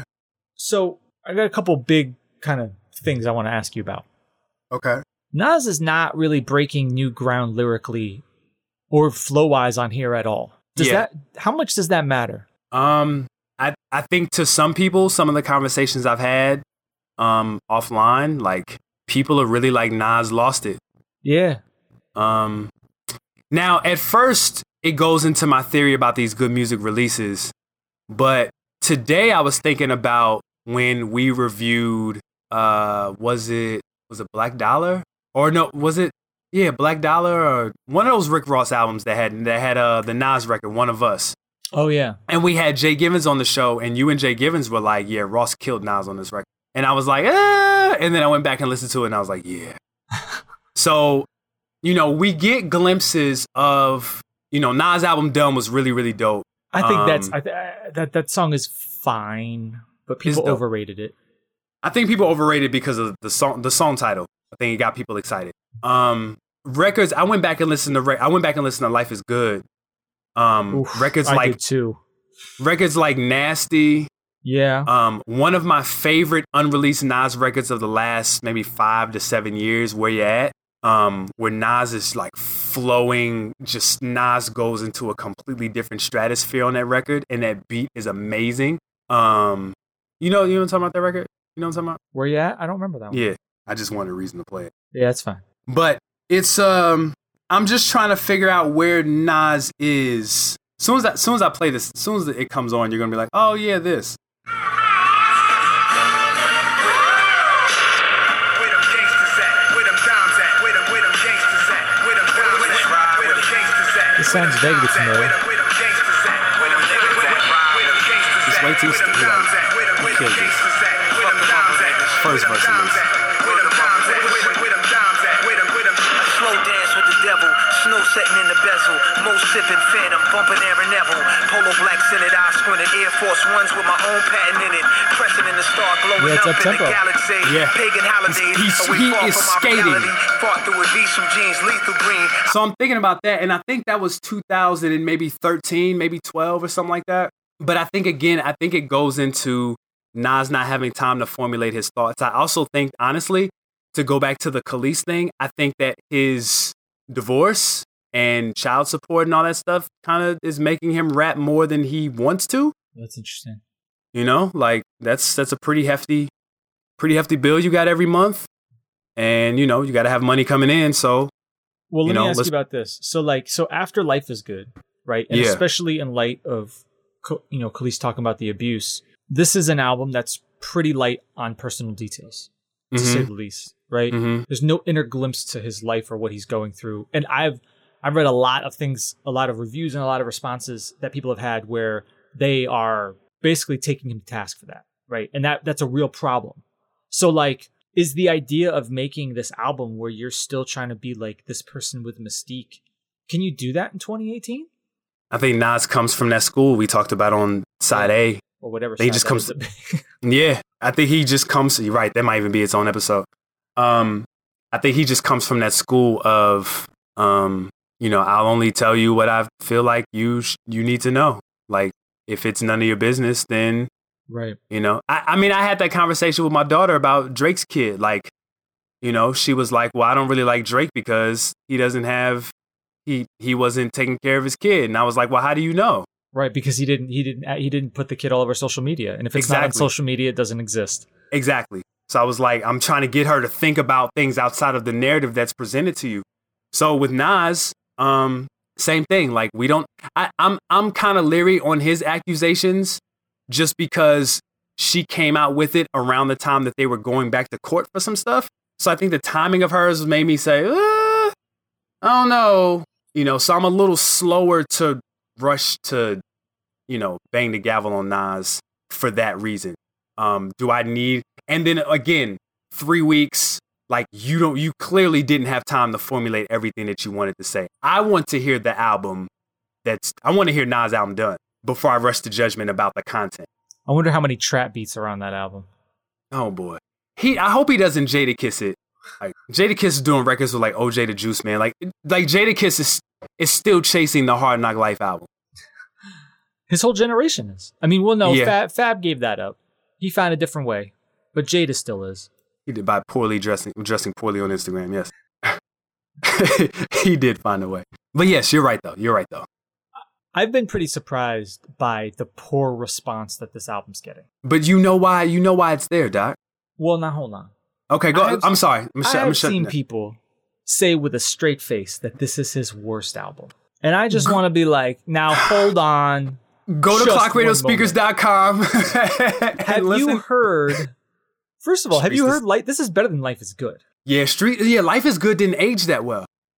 So I got a couple big kind of things I want to ask you about.
Okay.
Nas is not really breaking new ground lyrically or flow wise on here at all. Does
Yeah.
that how much does that matter?
Um, I I think to some people, some of the conversations I've had, um, offline, like people are really like Nas lost it.
Yeah.
Um, now at first it goes into my theory about these good music releases, but today I was thinking about when we reviewed, uh, was it was it Black Dollar or no? Was it Yeah, Black Dollar or one of those Rick Ross albums that had that had uh the Nas record, One of Us.
Oh yeah.
And we had Jay Givens on the show, and you and Jay Givens were like, yeah, Ross killed Nas on this record. And I was like, ah, and then I went back and listened to it, and I was like, yeah. So, you know, we get glimpses of, you know, Nas' album Dumb was really, really dope.
I think
um,
that's I th- that that song is fine, but people overrated it.
I think people overrated because of the song, the song title. I think it got people excited. Um, records. I went back and listened to. Re- I went back and listened to Life Is Good. Um,
Oof,
records
I
like
did too.
Records like Nasty.
Yeah.
Um, one of my favorite unreleased Nas records of the last maybe five to seven years. Where You At? Um, where Nas is like flowing, just Nas goes into a completely different stratosphere on that record, and that beat is amazing. Um, you know, you know what I'm talking about that record? You know what I'm talking about?
Where You At? I don't remember that one.
Yeah, I just wanted a reason to play it.
Yeah, that's fine.
But it's um, I'm just trying to figure out where Nas is. As soon as I, as soon as I play this, as soon as it comes on, you're gonna be like, oh yeah, this.
This sounds vaguely familiar.
Just wait till it's he killed this. First verse at least.
Slow dance with the devil, snow setting in the bezel, most sipping phantom, bumping Aaron Neville, polo black scented, eye squinted, Air Force Ones with my own patent in it, pressing in the star, glowing
yeah,
up in
tempo.
the galaxy,
yeah.
pagan holidays,
He's, he's, he is skating.
Fought through with some jeans, lethal green.
So I'm thinking about that, and I think that was two thousand and maybe thirteen, maybe twelve or something like that. But I think again, I think it goes into Nas not having time to formulate his thoughts. I also think, honestly, to go back to the Khalees thing, I think that his divorce and child support and all that stuff kind of is making him rap more than he wants to.
That's interesting.
You know, like that's that's a pretty hefty, pretty hefty bill you got every month, and you know you got to have money coming in. So,
well, let
you
me
know,
ask
let's-
you about this. So, like, so after Life Is Good, right, and
Yeah.
especially in light of you know Khalees talking about the abuse, this is an album that's pretty light on personal details, to
Mhm.
say the least. Right?
Mhm.
There's no inner glimpse to his life or what he's going through. And I've I've read a lot of things, a lot of reviews and a lot of responses that people have had where they are basically taking him to task for that. Right. And that that's a real problem. So like, is the idea of making this album where you're still trying to be like this person with mystique, can you do that in twenty eighteen?
I think Nas comes from that school we talked about on side A.
Or whatever.
He
side
just
that
comes-
is.
Yeah, I think he just comes. You're right. That might even be its own episode. Um, I think he just comes from that school of, um, you know, I'll only tell you what I feel like you sh- you need to know. Like, if it's none of your business, then
Right.
you know. I, I mean, I had that conversation with my daughter about Drake's kid. Like, you know, she was like, "Well, I don't really like Drake because he doesn't have he he wasn't taking care of his kid." And I was like, "Well, how do you know?"
Right, because he didn't he didn't he didn't put the kid all over social media. And if it's not on
Exactly.
social media, it doesn't exist.
Exactly. So I was like, I'm trying to get her to think about things outside of the narrative that's presented to you. So with Nas, um, same thing. Like we don't. I, I'm I'm kind of leery on his accusations, just because she came out with it around the time that they were going back to court for some stuff. So I think the timing of hers made me say, uh, I don't know. You know, so I'm a little slower to rush to, you know, bang the gavel on Nas for that reason. Um, do I need, and then again, three weeks, like you don't, you clearly didn't have time to formulate everything that you wanted to say. I want to hear the album that's, I want to hear Nas' album done before I rush to judgment about the content.
I wonder how many trap beats are on that album.
Oh boy. He, I hope he doesn't Jadakiss it. Like Jadakiss is doing records with like O J the Juice Man. Like, like Jadakiss is, is still chasing the Hard Knock Life album.
His whole generation is. I mean, well, no,
Yeah.
Fab, Fab gave that up. He found a different way, but Jada still is.
He did by poorly dressing, dressing poorly on Instagram. Yes, he did find a way. But yes, you're right though. You're right though.
I've been pretty surprised by the poor response that this album's getting.
But you know why? You know why it's there, Doc.
Well, now hold on.
Okay, go.
I have-
I'm sorry. I'm, sh-
I
I'm
have
shutting
seen
down.
people say with a straight face that this is his worst album, and I just want to be like, now hold on.
Go to
Just
clock radio speakers dot com.
Have you heard? First of all, have you
Streets
heard? Light. This is better than Life Is Good.
Yeah, street. Yeah, Life Is Good didn't age that well.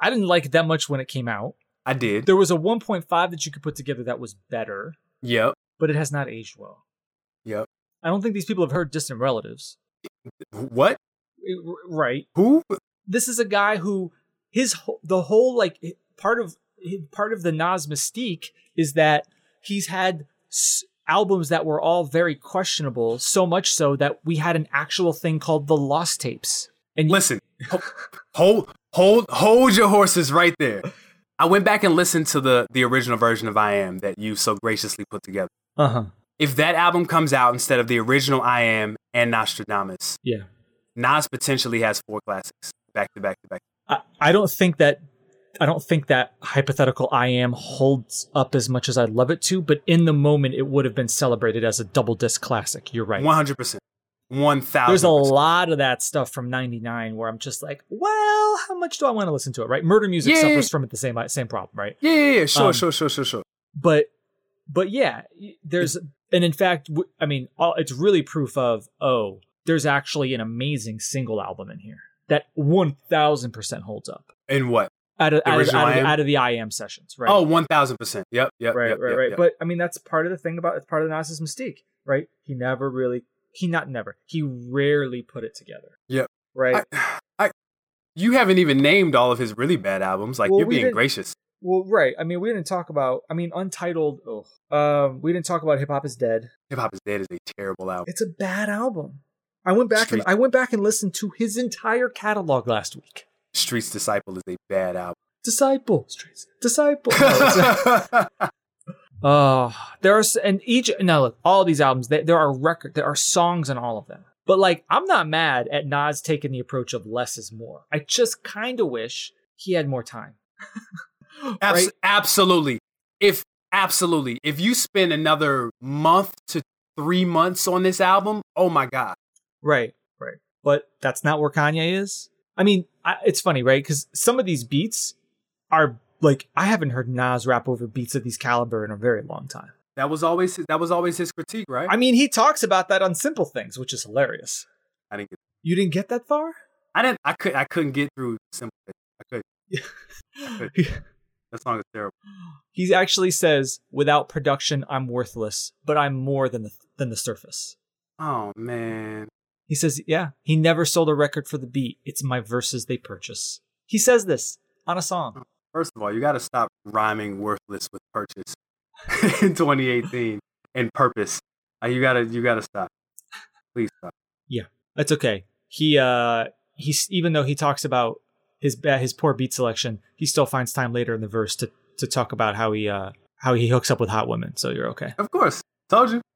I didn't like it that much when it came out.
I did.
There was a one point five that you could put together that was better.
Yep.
But it has not aged well.
Yep.
I don't think these people have heard Distant Relatives.
What?
Right.
Who?
This is a guy who his the whole like part of part of the Nas mystique is that he's had s- albums that were all very questionable, so much so that we had an actual thing called the Lost Tapes. And
listen, hold hold hold your horses right there. I went back and listened to the the original version of I Am that you so graciously put together.
Uh-huh.
If that album comes out instead of the original I Am and Nostradamus,
yeah,
Nas potentially has four classics back to back to back.
I, I don't think that I don't think that hypothetical I Am holds up as much as I'd love it to, but in the moment it would have been celebrated as a double disc classic. You're right.
one hundred percent. one thousand percent.
There's a lot of that stuff from ninety-nine where I'm just like, well, how much do I want to listen to it, right? Murder Music
yeah.
suffers from it the same same problem, right?
Yeah, yeah, yeah. Sure,
um,
sure, sure, sure, sure.
But, but yeah, there's, and in fact, I mean, all, it's really proof of, oh, there's actually an amazing single album in here that one thousand percent holds up.
In what?
Out of, out of, out, of the,
I Am?
out of the I Am sessions, right?
Oh, one thousand percent. Yep, yep,
right,
yep,
right,
yep,
right.
Yep.
But I mean, that's part of the thing about it's part of the Nas's mystique, right? He never really, he not never, he rarely put it together.
Yep.
Right.
I, I, you haven't even named all of his really bad albums. Like,
well,
you're
we
being
didn't-
gracious.
Well, right. I mean, we didn't talk about, I mean, Untitled, oh, um, we didn't talk about Hip Hop is Dead.
Hip Hop is Dead is a terrible album.
It's a bad album. I went back
Street-
and I went back and listened to his entire catalog last week.
Streets Disciple is a bad album.
Disciple, Streets, Disciple. Oh, there are, and each, now look, all these albums, they, there are record, there are songs in all of them. But like, I'm not mad at Nas taking the approach of less is more. I just kind of wish he had more time.
Abs-
right?
Absolutely. If absolutely, if you spend another month to three months on this album, oh my god.
Right, right. But that's not where Kanye is. I mean, I, it's funny, right? Because some of these beats are like, I haven't heard Nas rap over beats of these caliber in a very long time.
That was always his, that was always his critique, right?
I mean, he talks about that on Simple Things, which is hilarious.
I didn't get.
You didn't get that far?
I didn't. I could. I couldn't get through Simple Things. I could. I could. That song is terrible.
He actually says, "Without production, I'm worthless, but I'm more than the than the surface."
Oh man.
He says, "Yeah, he never sold a record for the beat. It's my verses they purchase." He says this on a song.
First of all, you got to stop rhyming worthless with purchase in twenty eighteen and purpose. Uh, you gotta. You gotta stop. Please stop.
Yeah, that's okay. He uh, he's even though he talks about his uh, his poor beat selection, he still finds time later in the verse to to talk about how he uh how he hooks up with hot women. So you're okay.
Of course, told you.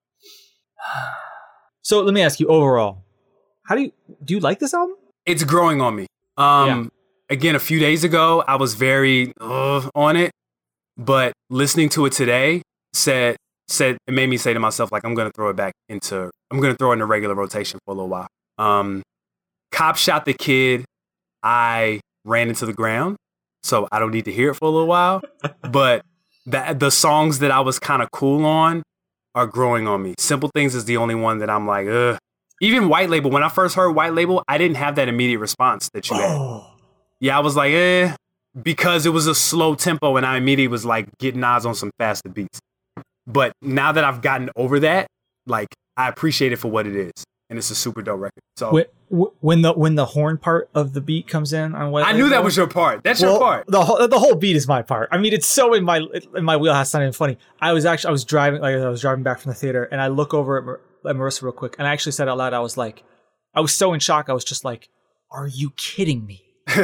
So let me ask you overall, how do you do you like this album?
It's growing on me. Um,
Yeah.
Again, a few days ago, I was very uh, on it, but listening to it today said said it made me say to myself, like, I'm gonna throw it back into I'm gonna throw it in a regular rotation for a little while. Um, Cop Shot the Kid. I ran into the ground, so I don't need to hear it for a little while. But the the songs that I was kind of cool on are growing on me. Simple Things is the only one that I'm like, ugh. Even White Label. When I first heard White Label, I didn't have that immediate response that you had.
Oh.
Yeah, I was like, eh, because it was a slow tempo, and I immediately was like getting eyes on some faster beats. But now that I've gotten over that, like, I appreciate it for what it is, and it's a super dope record. So
When, when the when the horn part of the beat comes in on White
I knew
Label,
that was your part. That's
well,
your part.
The whole the whole beat is my part. I mean, it's so in my in my wheelhouse. It's not even funny. I was actually I was driving like I was driving back from the theater, and I look over at, Mar- at Marissa real quick, and I actually said out loud, I was like, I was so in shock. I was just like, "Are you kidding me?"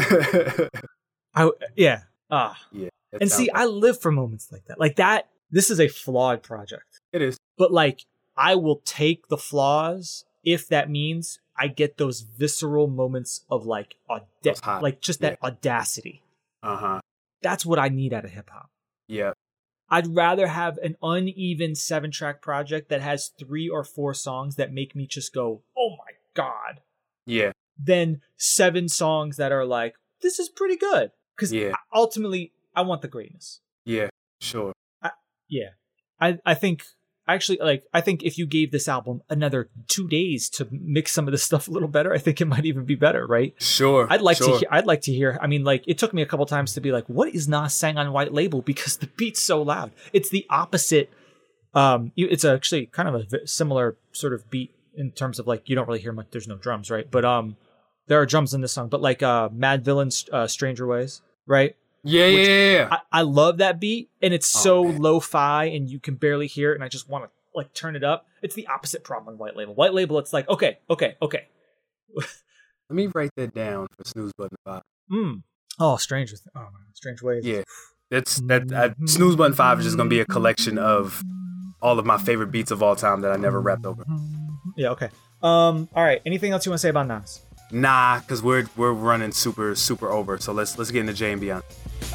I yeah ah
Yeah, that
and
sounds
see,
like-
I live for moments like that. Like that. This is a flawed project,
it is.
but like I will take the flaws if that means I get those visceral moments of like
Those
auda-
hot-
like just that audacity.
Uh huh.
That's what I need out of hip hop.
Yeah.
I'd rather have an uneven seven track project that has three or four songs that make me just go, "Oh my god,"
Yeah.
than seven songs that are like, "This is pretty good." Because
Yeah.
ultimately, I want the greatness.
Yeah. Sure.
Yeah, I I think actually, like, I think if you gave this album another two days to mix some of this stuff a little better, I think it might even be better, right?
Sure.
I'd like
sure.
to. Hear, I'd like to hear. I mean, like, it took me a couple times to be like, "What is Nas saying on White Label?" Because the beat's so loud. It's the opposite. Um, you, it's actually kind of a similar sort of beat in terms of like you don't really hear much. There's no drums, right? But um, there are drums in this song. But like uh, Mad Villain's uh, "Stranger Ways," right?
Yeah,
Which,
yeah, yeah. yeah.
I, I love that beat, and it's
Oh,
so
man.
lo-fi, and you can barely hear it, and I just want to like turn it up. It's the opposite problem on White Label. White Label, it's like okay, okay, okay.
Let me write that down for Snooze Button Five.
Mm. Oh, Strange with oh man, Strange Ways.
Yeah, that's that. Uh, Snooze Button Five is just gonna be a collection of all of my favorite beats of all time that I never rapped over.
Yeah. Okay. Um. All right. Anything else you want to say about Nas?
Nah, cause we're we're running super super over. So let's let's get into Jay and Beyond.